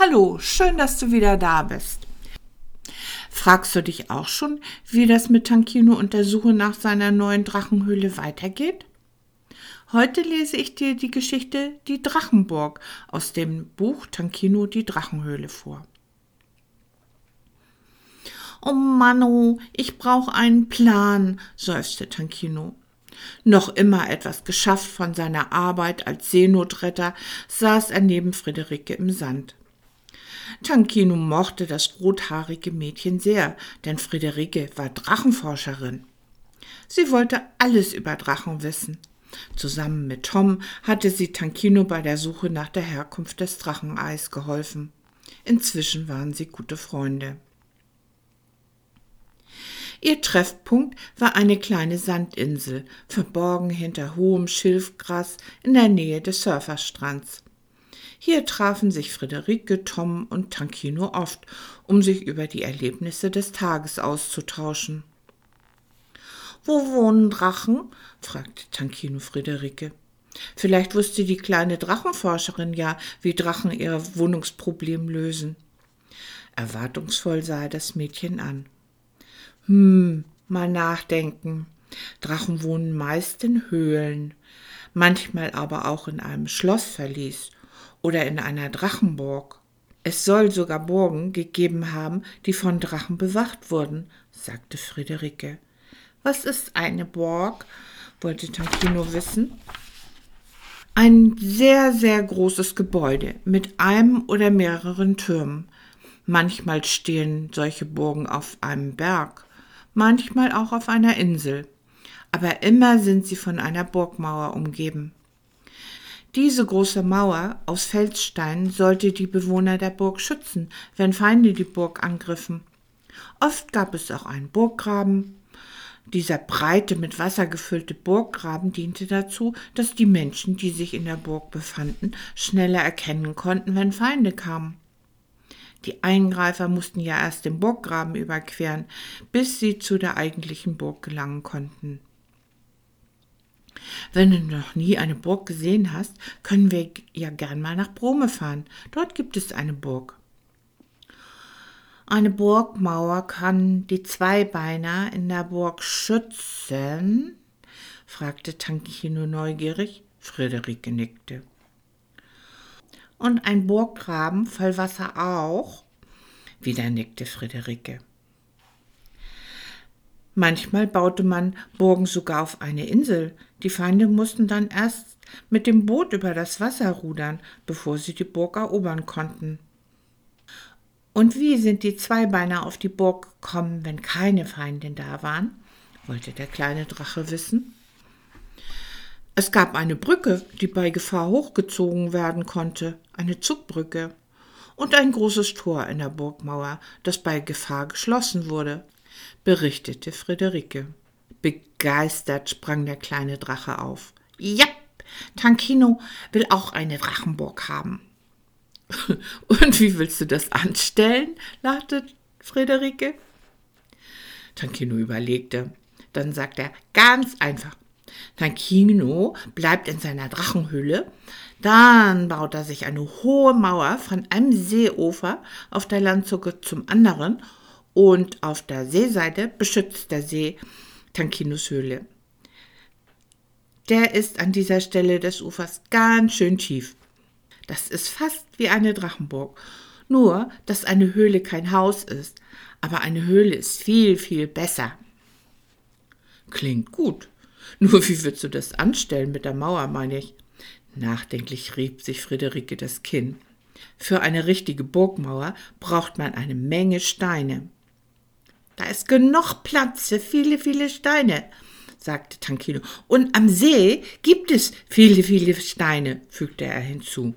Hallo, schön, dass du wieder da bist. Fragst du dich auch schon, wie das mit Tankino und der Suche nach seiner neuen Drachenhöhle weitergeht? Heute lese ich dir die Geschichte Die Drachenburg aus dem Buch Tankino die Drachenhöhle vor. Oh Manno, ich brauche einen Plan, seufzte Tankino. Noch immer etwas geschafft von seiner Arbeit als Seenotretter, saß er neben Friederike im Sand. Tankino mochte das rothaarige Mädchen sehr, denn Friederike war Drachenforscherin. Sie wollte alles über Drachen wissen. Zusammen mit Tom hatte sie Tankino bei der Suche nach der Herkunft des Dracheneis geholfen. Inzwischen waren sie gute Freunde. Ihr Treffpunkt war eine kleine Sandinsel, verborgen hinter hohem Schilfgras in der Nähe des Surferstrands. Hier trafen sich Friederike, Tom und Tankino oft, um sich über die Erlebnisse des Tages auszutauschen. »Wo wohnen Drachen?« fragte Tankino Friederike. Vielleicht wusste die kleine Drachenforscherin ja, wie Drachen ihr Wohnungsproblem lösen. Erwartungsvoll sah er das Mädchen an. Mal nachdenken. Drachen wohnen meist in Höhlen, manchmal aber auch in einem Schlossverlies oder in einer Drachenburg. Es soll sogar Burgen gegeben haben, die von Drachen bewacht wurden, sagte Friederike. Was ist eine Burg? Wollte Tankino wissen. Ein sehr, sehr großes Gebäude mit einem oder mehreren Türmen. Manchmal stehen solche Burgen auf einem Berg, manchmal auch auf einer Insel. Aber immer sind sie von einer Burgmauer umgeben. Diese große Mauer aus Felssteinen sollte die Bewohner der Burg schützen, wenn Feinde die Burg angriffen. Oft gab es auch einen Burggraben. Dieser breite, mit Wasser gefüllte Burggraben diente dazu, dass die Menschen, die sich in der Burg befanden, schneller erkennen konnten, wenn Feinde kamen. Die Eingreifer mussten ja erst den Burggraben überqueren, bis sie zu der eigentlichen Burg gelangen konnten. Wenn du noch nie eine Burg gesehen hast, können wir ja gern mal nach Brome fahren. Dort gibt es eine Burg. Eine Burgmauer kann die Zweibeiner in der Burg schützen? Fragte Tankino neugierig. Friederike nickte. Und ein Burggraben voll Wasser auch? Wieder nickte Friederike. Manchmal baute man Burgen sogar auf eine Insel. Die Feinde mussten dann erst mit dem Boot über das Wasser rudern, bevor sie die Burg erobern konnten. Und wie sind die Zweibeiner auf die Burg gekommen, wenn keine Feinde da waren? Wollte der kleine Drache wissen. Es gab eine Brücke, die bei Gefahr hochgezogen werden konnte, eine Zugbrücke, und ein großes Tor in der Burgmauer, das bei Gefahr geschlossen wurde, berichtete Friederike. Begeistert sprang der kleine Drache auf. Ja, Tankino will auch eine Drachenburg haben. Und wie willst du das anstellen? Lachte Friederike. Tankino überlegte. Dann sagte er, ganz einfach. Tankino bleibt in seiner Drachenhöhle, dann baut er sich eine hohe Mauer von einem Seeufer auf der Landzunge zum anderen und auf der Seeseite beschützt der See Tankinos Höhle. Der ist an dieser Stelle des Ufers ganz schön tief. Das ist fast wie eine Drachenburg, nur dass eine Höhle kein Haus ist, aber eine Höhle ist viel, viel besser. Klingt gut. Nur wie würdest du das anstellen mit der Mauer, meine ich? Nachdenklich rieb sich Friederike das Kinn. Für eine richtige Burgmauer braucht man eine Menge Steine. Da ist genug Platz für viele, viele Steine, sagte Tankino. Und am See gibt es viele, viele Steine, fügte er hinzu.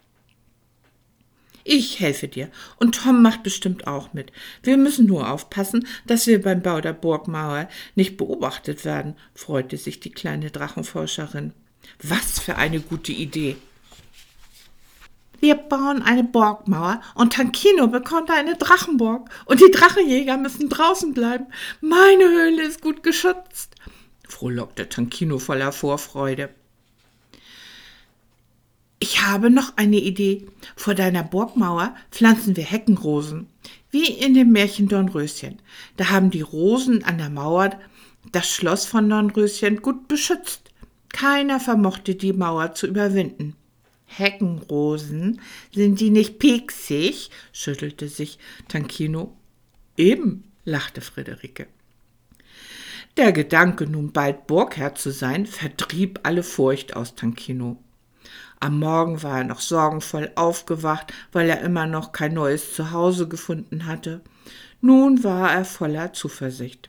Ich helfe dir und Tom macht bestimmt auch mit. Wir müssen nur aufpassen, dass wir beim Bau der Burgmauer nicht beobachtet werden, freute sich die kleine Drachenforscherin. Was für eine gute Idee! Wir bauen eine Burgmauer und Tankino bekommt eine Drachenburg und die Drachenjäger müssen draußen bleiben. Meine Höhle ist gut geschützt, frohlockte Tankino voller Vorfreude. Ich habe noch eine Idee. Vor deiner Burgmauer pflanzen wir Heckenrosen, wie in dem Märchen Dornröschen. Da haben die Rosen an der Mauer das Schloss von Dornröschen gut beschützt. Keiner vermochte die Mauer zu überwinden. Heckenrosen, sind die nicht pieksig? Schüttelte sich Tankino. Eben, lachte Friederike. Der Gedanke, nun bald Burgherr zu sein, vertrieb alle Furcht aus Tankino. Am Morgen war er noch sorgenvoll aufgewacht, weil er immer noch kein neues Zuhause gefunden hatte. Nun war er voller Zuversicht.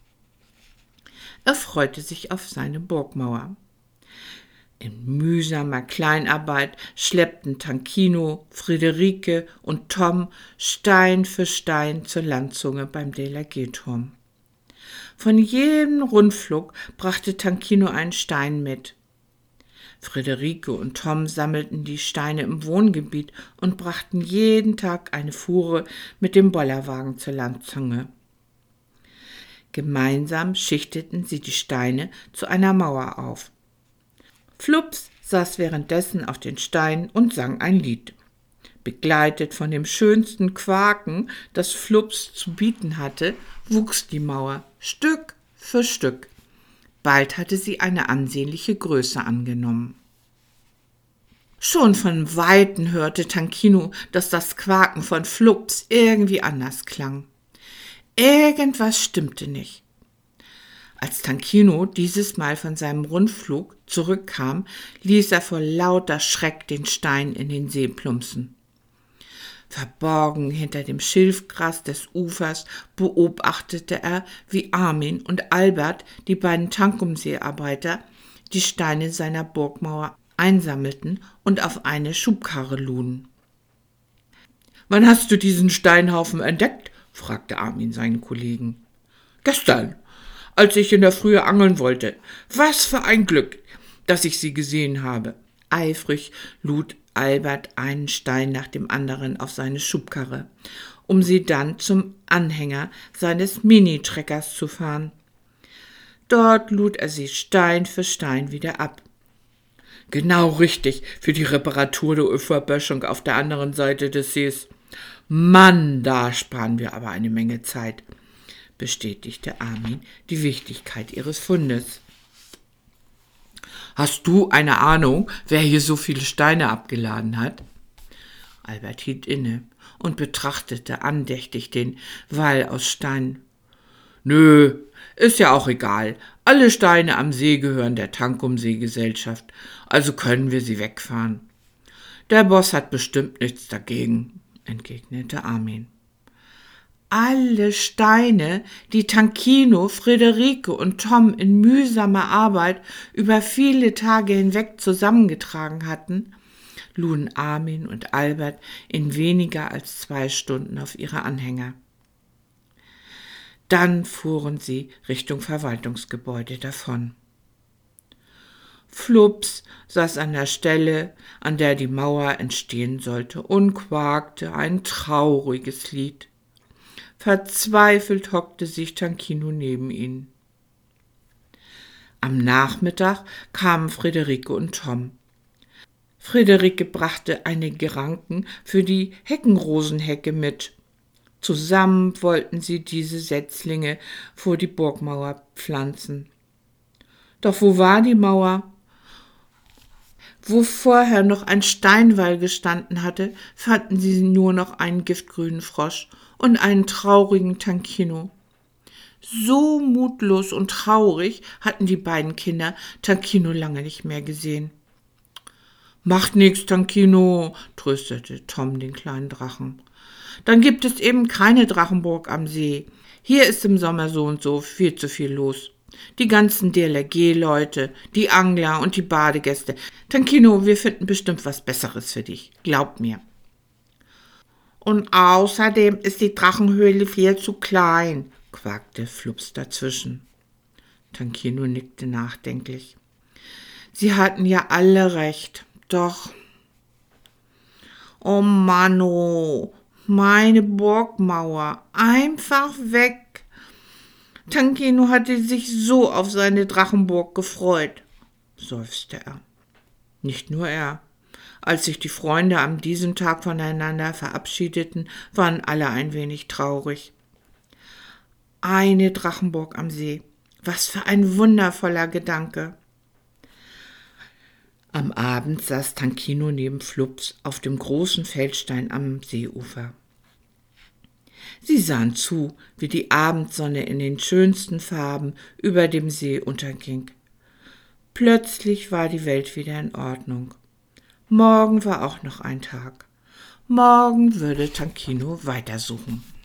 Er freute sich auf seine Burgmauer. In mühsamer Kleinarbeit schleppten Tankino, Friederike und Tom Stein für Stein zur Landzunge beim DLRG-Turm. Von jedem Rundflug brachte Tankino einen Stein mit. Friederike und Tom sammelten die Steine im Wohngebiet und brachten jeden Tag eine Fuhre mit dem Bollerwagen zur Landzunge. Gemeinsam schichteten sie die Steine zu einer Mauer auf. Flups saß währenddessen auf den Steinen und sang ein Lied. Begleitet von dem schönsten Quaken, das Flups zu bieten hatte, wuchs die Mauer Stück für Stück. Bald hatte sie eine ansehnliche Größe angenommen. Schon von Weitem hörte Tankino, dass das Quaken von Flups irgendwie anders klang. Irgendwas stimmte nicht. Als Tankino dieses Mal von seinem Rundflug zurückkam, ließ er vor lauter Schreck den Stein in den See plumpsen. Verborgen hinter dem Schilfgras des Ufers beobachtete er, wie Armin und Albert, die beiden Tankumseearbeiter, die Steine seiner Burgmauer einsammelten und auf eine Schubkarre luden. »Wann hast du diesen Steinhaufen entdeckt?« fragte Armin seinen Kollegen. »Gestern, als ich in der Frühe angeln wollte. Was für ein Glück, dass ich sie gesehen habe.« Eifrig lud Albert einen Stein nach dem anderen auf seine Schubkarre, um sie dann zum Anhänger seines Mini-Treckers zu fahren. Dort lud er sie Stein für Stein wieder ab. »Genau richtig für die Reparatur der Uferböschung auf der anderen Seite des Sees. Mann, da sparen wir aber eine Menge Zeit«, bestätigte Armin die Wichtigkeit ihres Fundes. »Hast du eine Ahnung, wer hier so viele Steine abgeladen hat?« Albert hielt inne und betrachtete andächtig den Wall aus Stein. »Nö, ist ja auch egal. Alle Steine am See gehören der Tankumsee-Gesellschaft, also können wir sie wegfahren. Der Boss hat bestimmt nichts dagegen«, entgegnete Armin. Alle Steine, die Tankino, Friederike und Tom in mühsamer Arbeit über viele Tage hinweg zusammengetragen hatten, luden Armin und Albert in weniger als 2 Stunden auf ihre Anhänger. Dann fuhren sie Richtung Verwaltungsgebäude davon. Flups saß an der Stelle, an der die Mauer entstehen sollte, und quakte ein trauriges Lied. Verzweifelt hockte sich Tankino neben ihn. Am Nachmittag kamen Friederike und Tom. Friederike brachte einige Ranken für die Heckenrosenhecke mit. Zusammen wollten sie diese Setzlinge vor die Burgmauer pflanzen. Doch wo war die Mauer? Wo vorher noch ein Steinwall gestanden hatte, fanden sie nur noch einen giftgrünen Frosch und einen traurigen Tankino. So mutlos und traurig hatten die beiden Kinder Tankino lange nicht mehr gesehen. »Macht nix, Tankino«, tröstete Tom den kleinen Drachen. »Dann gibt es eben keine Drachenburg am See. Hier ist im Sommer so und so viel zu viel los. Die ganzen DLRG-Leute, die Angler und die Badegäste. Tankino, wir finden bestimmt was Besseres für dich. Glaub mir.« »Und außerdem ist die Drachenhöhle viel zu klein«, quakte Flups dazwischen. Tankino nickte nachdenklich. Sie hatten ja alle recht, doch... »Oh Manno, meine Burgmauer, einfach weg. Tankino hatte sich so auf seine Drachenburg gefreut«, seufzte er. Nicht nur er. Als sich die Freunde an diesem Tag voneinander verabschiedeten, waren alle ein wenig traurig. Eine Drachenburg am See. Was für ein wundervoller Gedanke. Am Abend saß Tankino neben Flups auf dem großen Feldstein am Seeufer. Sie sahen zu, wie die Abendsonne in den schönsten Farben über dem See unterging. Plötzlich war die Welt wieder in Ordnung. Morgen war auch noch ein Tag. Morgen würde Tankino weitersuchen.